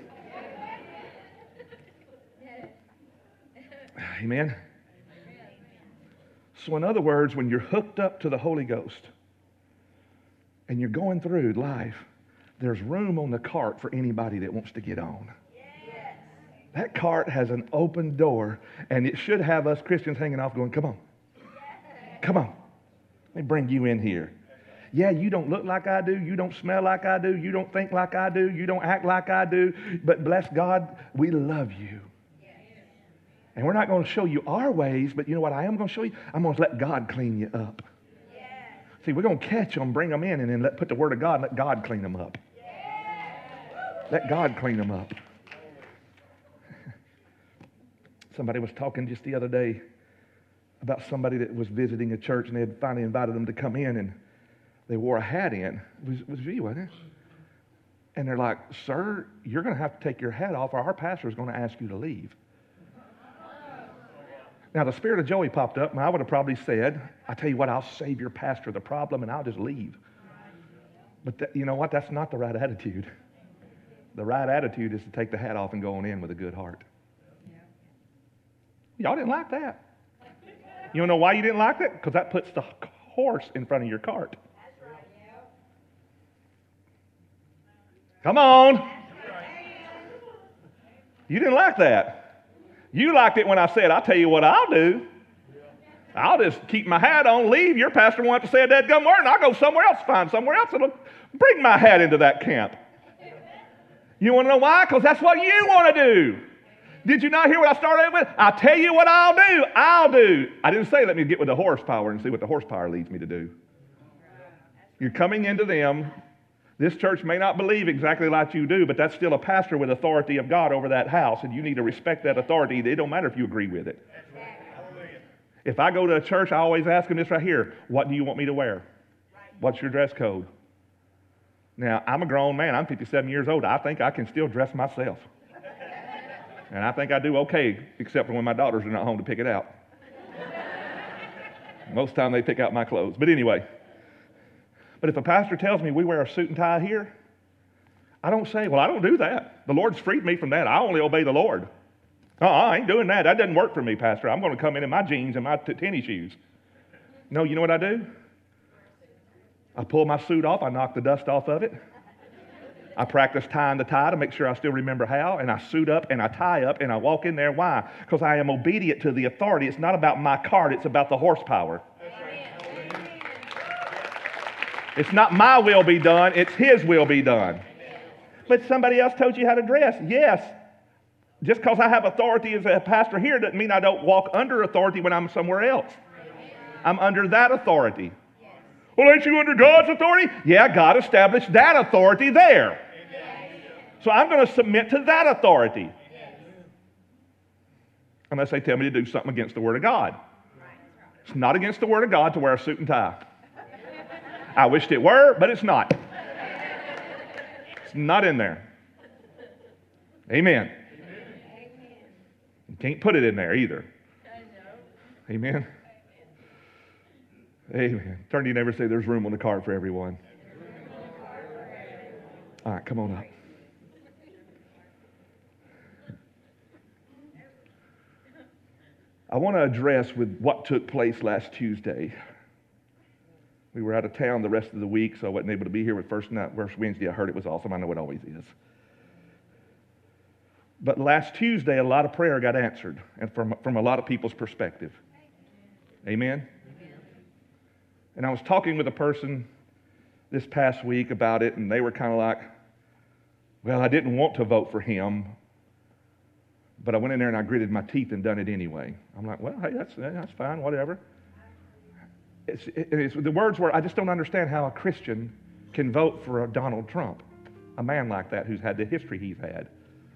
Amen. So in other words, when you're hooked up to the Holy Ghost and you're going through life, there's room on the cart for anybody that wants to get on. That cart has an open door, and it should have us Christians hanging off going, come on. Come on. Let me bring you in here. Yeah, you don't look like I do. You don't smell like I do. You don't think like I do. You don't act like I do. But bless God, we love you. And we're not going to show you our ways, but you know what I am going to show you? I'm going to let God clean you up. See, we're going to catch them, bring them in, and then let, put the Word of God and let God clean them up. Let God clean them up. Somebody was talking just the other day about somebody that was visiting a church, and they had finally invited them to come in, and they wore a hat in. It was, it was you, wasn't it? And they're like, sir, you're going to have to take your hat off, or our pastor is going to ask you to leave. Now, the spirit of Joey popped up, and I would have probably said, I tell you what, I'll save your pastor the problem, and I'll just leave. But that, you know what? That's not the right attitude. The right attitude is to take the hat off and go on in with a good heart. Y'all didn't like that. You don't know why you didn't like that? Because that puts the horse in front of your cart. Come on. You didn't like that. You liked it when I said, I'll tell you what I'll do. I'll just keep my hat on, leave. Your pastor wants to say that gum word, and I'll go somewhere else, find somewhere else that'll bring my hat into that camp. You want to know why? Because that's what you want to do. Did you not hear what I started with? I'll tell you what I'll do. I'll do. I didn't say let me get with the horsepower and see what the horsepower leads me to do. You're coming into them. This church may not believe exactly like you do, but that's still a pastor with authority of God over that house, and you need to respect that authority. It don't matter if you agree with it. If I go to a church, I always ask them this right here. What do you want me to wear? What's your dress code? Now, I'm a grown man. I'm fifty-seven years old. I think I can still dress myself. And I think I do okay, except for when my daughters are not home to pick it out. Most of the time they pick out my clothes. But anyway, but if a pastor tells me we wear a suit and tie here, I don't say, well, I don't do that. The Lord's freed me from that. I only obey the Lord. Uh-uh, I ain't doing that. That doesn't work for me, Pastor. I'm going to come in in my jeans and my t- tennis shoes. No, you know what I do? I pull my suit off. I knock the dust off of it. I practice tying the tie to make sure I still remember how, and I suit up and I tie up and I walk in there. Why? Because I am obedient to the authority. It's not about my cart, it's about the horsepower. It's not my will be done, it's His will be done. But somebody else told you how to dress. Yes. Just because I have authority as a pastor here doesn't mean I don't walk under authority when I'm somewhere else. I'm under that authority. Well, ain't you under God's authority? Yeah, God established that authority there. So I'm going to submit to that authority. Unless they tell me to do something against the Word of God. It's not against the Word of God to wear a suit and tie. I wished it were, but it's not. It's not in there. Amen. You can't put it in there either. Amen. Amen. Turn to your neighbor and say, there's room on the cart for everyone. All right, come on up. I want to address with what took place last Tuesday. We were out of town the rest of the week, so I wasn't able to be here with first night, first Wednesday. I heard it was awesome. I know it always is. But last Tuesday, a lot of prayer got answered, and from, from a lot of people's perspective. Amen? And I was talking with a person this past week about it, and they were kind of like, Well, I didn't want to vote for him, but I went in there and I gritted my teeth and done it anyway. I'm like, well, hey, that's, that's fine, whatever. It's, it, it's, the words were, I just don't understand how a Christian can vote for a Donald Trump, a man like that who's had the history he's had.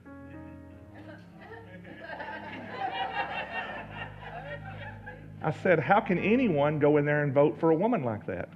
I said, how can anyone go in there and vote for a woman like that?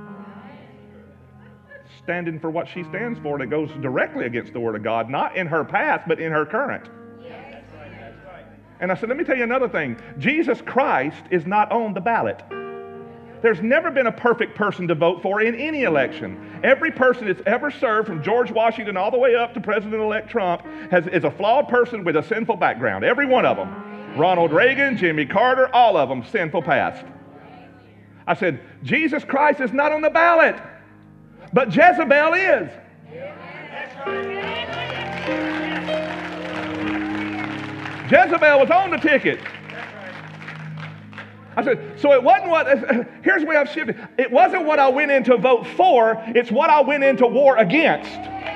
Standing for what she stands for that goes directly against the Word of God, not in her past, but in her current. Yes. And I said, let me tell you another thing. Jesus Christ is not on the ballot. There's never been a perfect person to vote for in any election. Every person that's ever served, from George Washington all the way up to President-elect Trump, has, is a flawed person with a sinful background. Every one of them. Ronald Reagan, Jimmy Carter, all of them sinful past. I said, Jesus Christ is not on the ballot. But Jezebel is. Jezebel was on the ticket. I said, so it wasn't what, here's where I've shifted. It wasn't what I went in to vote for, it's what I went into war against.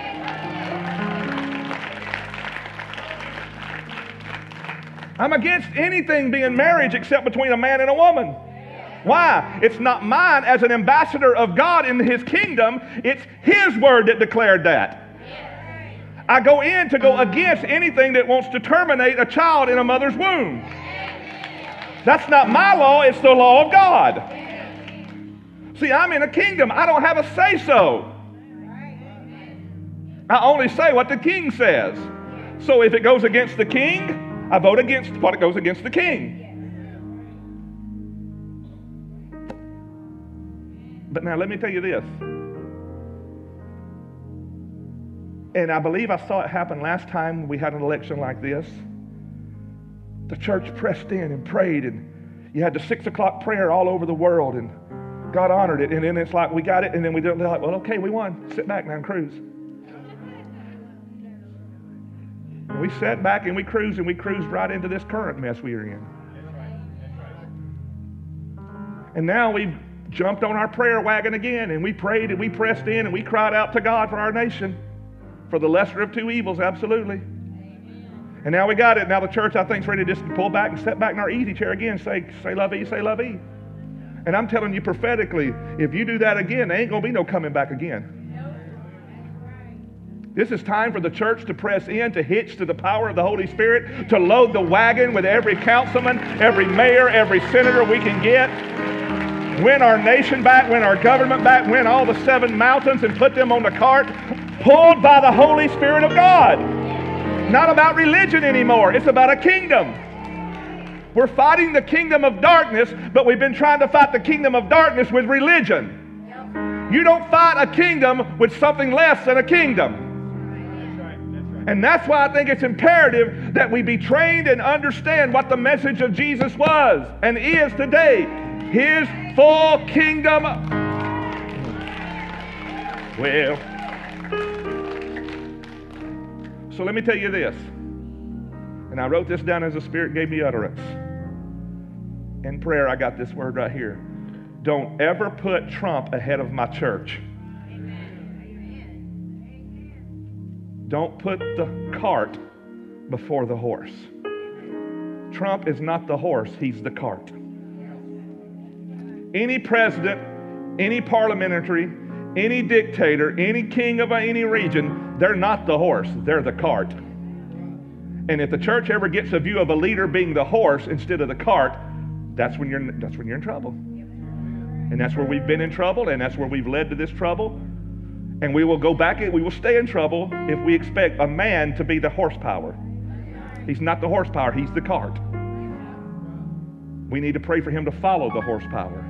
I'm against anything being marriage except between a man and a woman. Why? It's not mine as an ambassador of God in His kingdom. It's His word that declared that. I go in to go against anything that wants to terminate a child in a mother's womb. That's not my law. It's the law of God. See, I'm in a kingdom. I don't have a say-so. I only say what the king says. So if it goes against the king, I vote against what goes against the king. But now let me tell you this. And I believe I saw it happen last time we had an election like this. The church pressed in and prayed, and you had the six o'clock prayer all over the world, and God honored it. And then it's like, we got it, and then we did like, well, okay, we won. Sit back now and cruise. And we sat back and we cruised, and we cruised right into this current mess we are in. And now we've jumped on our prayer wagon again, and we prayed and we pressed in and we cried out to God for our nation, for the lesser of two evils, absolutely. And now we got it. Now the church, I think, is ready just to pull back and step back in our easy chair again, say, say love-ee, say love-ee. And I'm telling you prophetically, if you do that again, there ain't going to be no coming back again. This is time for the church to press in, to hitch to the power of the Holy Spirit, to load the wagon with every councilman, every mayor, every senator we can get. Win our nation back, win our government back, win all the seven mountains and put them on the cart, pulled by the Holy Spirit of God. Not about religion anymore. It's about a kingdom. We're fighting the kingdom of darkness, but we've been trying to fight the kingdom of darkness with religion. You don't fight a kingdom with something less than a kingdom. And that's why I think it's imperative that we be trained and understand what the message of Jesus was and is today. His full kingdom. Well, so let me tell you this. And I wrote this down as the Spirit gave me utterance. In prayer, I got this word right here. Don't ever put Trump ahead of my church. Don't put the cart before the horse. Trump is not the horse, he's the cart. Any president, any parliamentary, any dictator, any king of any region, they're not the horse, they're the cart. And if the church ever gets a view of a leader being the horse instead of the cart, that's when you're that's when you're in trouble. And that's where we've been in trouble, and that's where we've led to this trouble. And we will go back and we will stay in trouble if we expect a man to be the horsepower. He's not the horsepower, he's the cart. We need to pray for him to follow the horsepower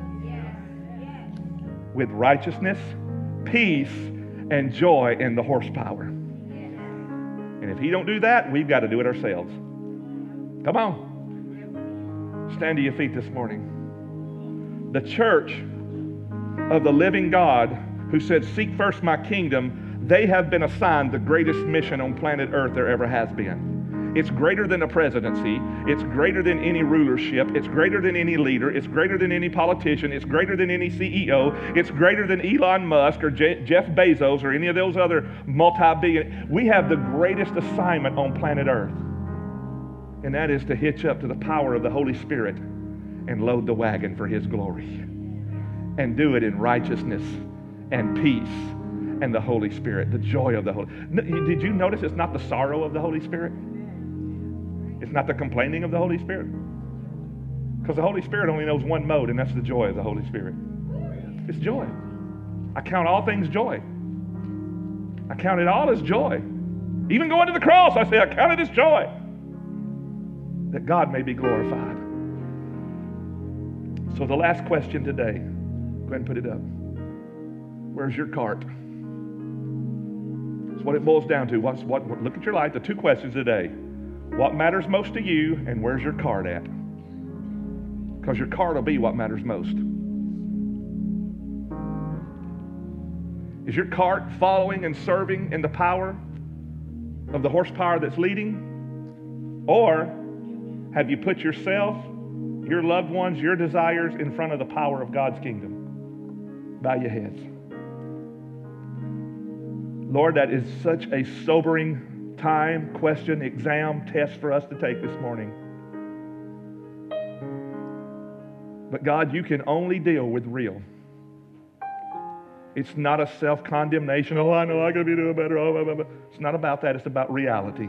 with righteousness, peace, and joy in the horsepower. And if he don't do that, we've got to do it ourselves. Come on. Stand to your feet this morning. The church of the living God who said, seek first my kingdom, they have been assigned the greatest mission on planet Earth there ever has been. It's greater than a presidency. It's greater than any rulership. It's greater than any leader. It's greater than any politician. It's greater than any C E O. It's greater than Elon Musk or Je- Jeff Bezos or any of those other multi-billion. We have the greatest assignment on planet Earth. And that is to hitch up to the power of the Holy Spirit and load the wagon for His glory. And do it in righteousness and peace and the Holy Spirit, the joy of the Holy. Did you notice it's not the sorrow of the Holy Spirit? It's not the complaining of the Holy Spirit. Because the Holy Spirit only knows one mode, and that's the joy of the Holy Spirit. It's joy. I count all things joy. I count it all as joy. Even going to the cross, I say, I count it as joy. That God may be glorified. So the last question today, go ahead and put it up. Where's your cart? That's what it boils down to. What's, what, look at your life, the two questions today. What matters most to you, and where's your cart at? Because your cart will be what matters most. Is your cart following and serving in the power of the horsepower that's leading? Or have you put yourself, your loved ones, your desires in front of the power of God's kingdom? Bow your heads. Lord, that is such a sobering time, question, exam, test for us to take this morning. But God, you can only deal with real. It's not a self-condemnation. Oh, I know I gotta be doing better. Oh, blah, blah, blah. It's not about that. It's about reality.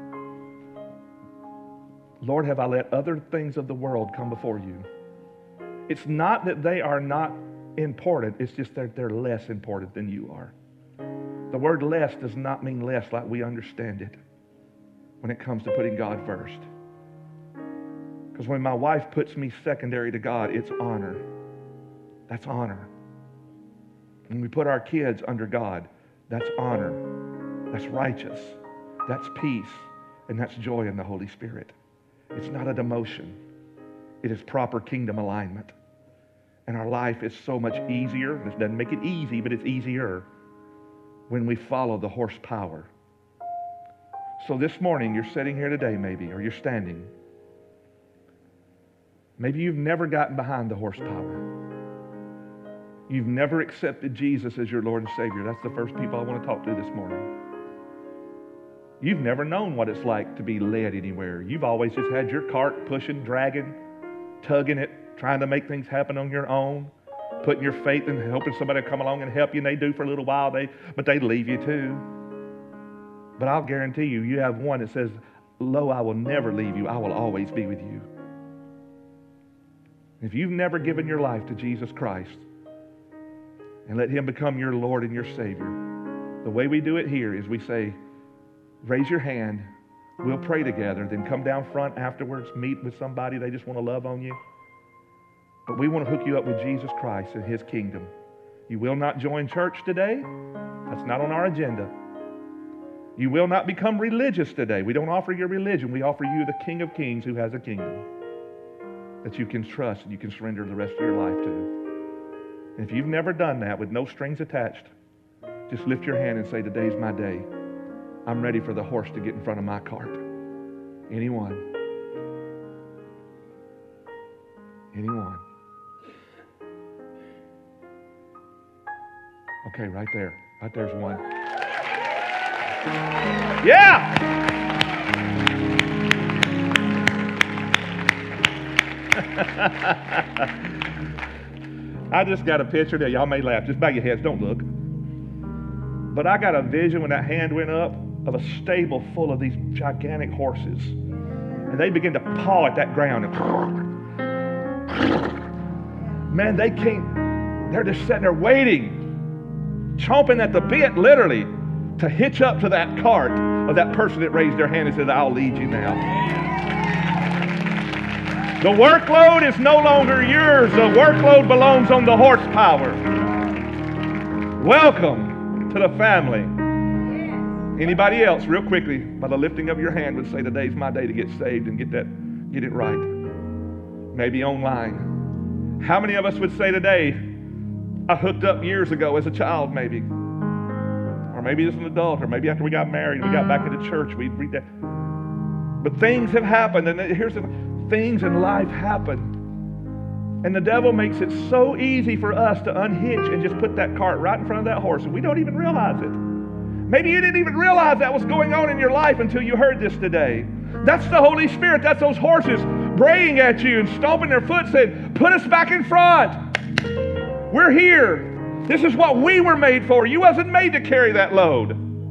Lord, have I let other things of the world come before you? It's not that they are not important. It's just that they're less important than you are. The word less does not mean less like we understand it when it comes to putting God first. Because when my wife puts me secondary to God, it's honor. That's honor. When we put our kids under God, that's honor. That's righteous. That's peace. And that's joy in the Holy Spirit. It's not a demotion. It is proper kingdom alignment. And our life is so much easier. This doesn't make it easy, but it's easier when we follow the horsepower. So this morning, you're sitting here today maybe, or you're standing. Maybe you've never gotten behind the horsepower. You've never accepted Jesus as your Lord and Savior. That's the first people I want to talk to this morning. You've never known what it's like to be led anywhere. You've always just had your cart pushing, dragging, tugging it, trying to make things happen on your own, putting your faith in hoping somebody will come along and help you, and they do for a little while, they, but they leave you too. But I'll guarantee you, you have one that says, lo, I will never leave you. I will always be with you. If you've never given your life to Jesus Christ and let Him become your Lord and your Savior, the way we do it here is we say, raise your hand, we'll pray together, then come down front afterwards, meet with somebody, they just want to love on you. But we want to hook you up with Jesus Christ and His kingdom. You will not join church today. That's not on our agenda. You will not become religious today. We don't offer you religion. We offer you the King of Kings who has a kingdom that you can trust and you can surrender the rest of your life to. And if you've never done that with no strings attached, just lift your hand and say, today's my day. I'm ready for the horse to get in front of my cart. Anyone? Anyone? Okay, right there. Right there's one. Yeah! I just got a picture there. Y'all may laugh. Just bow your heads. Don't look. But I got a vision when that hand went up of a stable full of these gigantic horses. And they begin to paw at that ground. Man, they can't, they're just sitting there waiting, chomping at the bit, literally, to hitch up to that cart of that person that raised their hand and said, I'll lead you now. The workload is no longer yours. The workload belongs on the horsepower. Welcome to the family. Anybody else, real quickly, by the lifting of your hand, would say, today's my day to get saved and get that, get it right. Maybe online. How many of us would say today, I hooked up years ago as a child, maybe. Or maybe as an adult, or maybe after we got married, we got back into church, we'd read that. But things have happened, and here's the things in life happen. And the devil makes it so easy for us to unhitch and just put that cart right in front of that horse, and we don't even realize it. Maybe you didn't even realize that was going on in your life until you heard this today. That's the Holy Spirit. That's those horses braying at you and stomping their foot saying, put us back in front. We're here. This is what we were made for. You wasn't made to carry that load.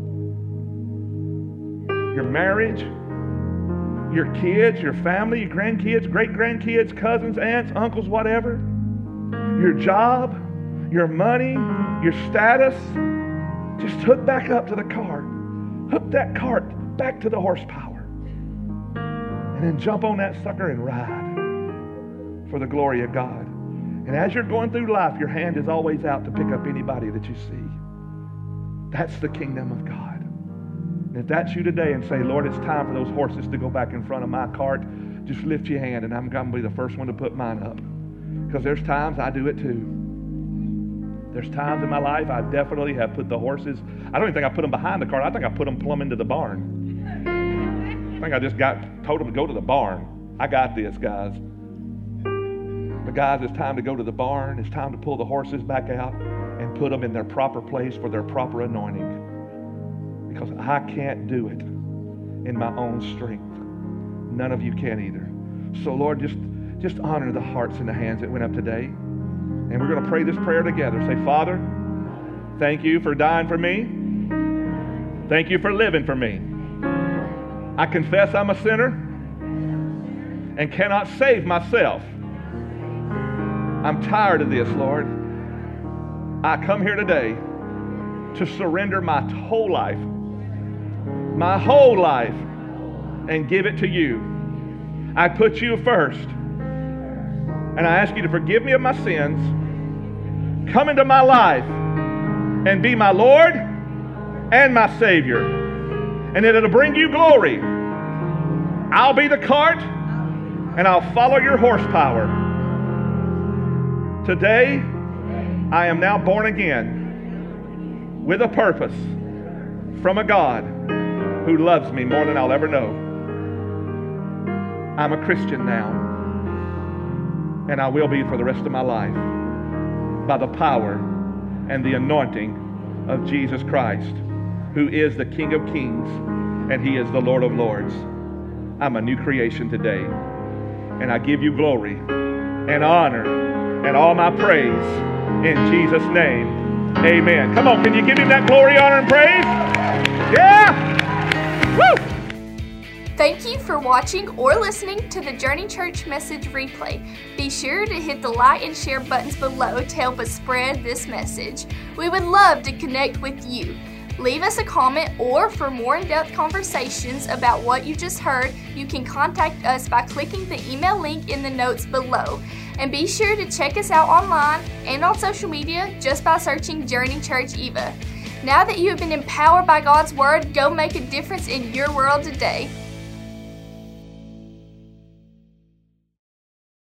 Your marriage, your kids, your family, your grandkids, great-grandkids, cousins, aunts, uncles, whatever. Your job, your money, your status. Just hook back up to the cart. Hook that cart back to the horsepower. And then jump on that sucker and ride for the glory of God. And as you're going through life, your hand is always out to pick up anybody that you see. That's the kingdom of God. And if that's you today and say, Lord, it's time for those horses to go back in front of my cart, just lift your hand and I'm going to be the first one to put mine up. Because there's times I do it too. There's times in my life I definitely have put the horses, I don't even think I put them behind the cart. I think I put them plumb into the barn. I think I just got told them to go to the barn. I got this, guys. But guys, it's time to go to the barn. It's time to pull the horses back out and put them in their proper place for their proper anointing. Because I can't do it in my own strength. None of you can either. So Lord, just, just honor the hearts and the hands that went up today. And we're going to pray this prayer together. Say, Father, thank you for dying for me. Thank you for living for me. I confess I'm a sinner and cannot save myself. I'm tired of this, Lord. I come here today to surrender my whole life, my whole life, and give it to you. I put you first, and I ask you to forgive me of my sins, come into my life, and be my Lord and my Savior, and that it'll bring you glory. I'll be the cart, and I'll follow your horsepower. Today, I am now born again with a purpose from a God who loves me more than I'll ever know. I'm a Christian now, and I will be for the rest of my life by the power and the anointing of Jesus Christ, who is the King of Kings and He is the Lord of Lords. I'm a new creation today, and I give you glory and honor and all my praise in Jesus' name. Amen. Come on, can you give Him that glory, honor, and praise? Yeah! Woo! Thank you for watching or listening to the Journey Church message replay. Be sure to hit the like and share buttons below to help us spread this message. We would love to connect with you. Leave us a comment, or for more in-depth conversations about what you just heard, you can contact us by clicking the email link in the notes below. And be sure to check us out online and on social media just by searching Journey Church Eva. Now that you have been empowered by God's Word, go make a difference in your world today.